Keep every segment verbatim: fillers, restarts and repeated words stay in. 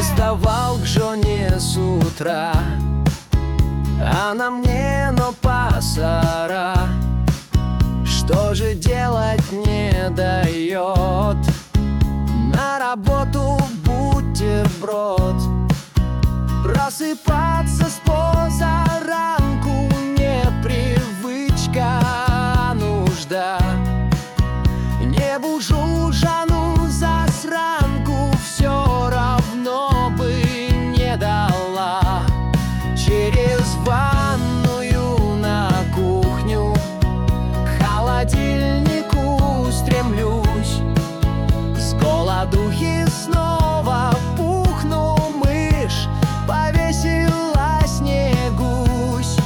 приставал к жене с утра, она мне но пасара. Что же делать не дает? На работу бутерброд. Просыпаться с позаранку непривычка, а нужда. Не бужу жену засранку, все равно бы не дала. Через ванную на кухню к холодильнику стремлюсь. С голодухи снова пухну, мышь повесилась, не гусь.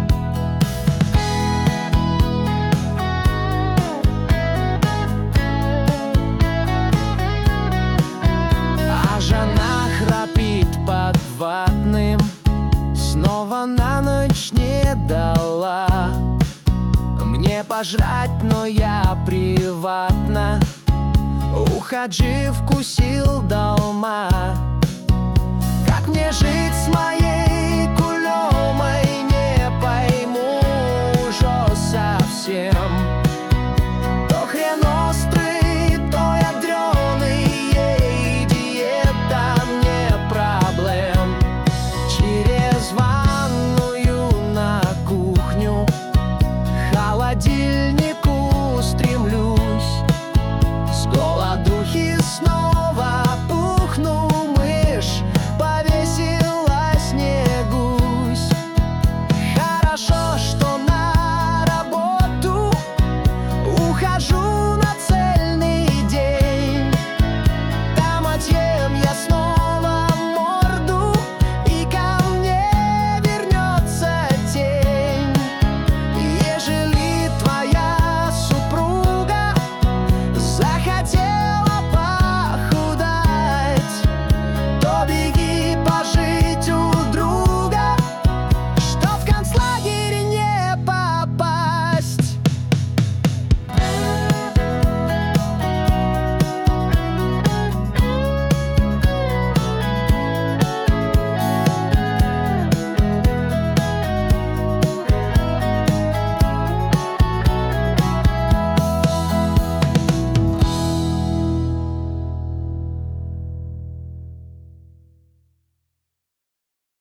А жена храпит под ватным, снова на ночь не дала мне пожрать, но я приватно у хаджи вкусил долма. Как мне жить с моей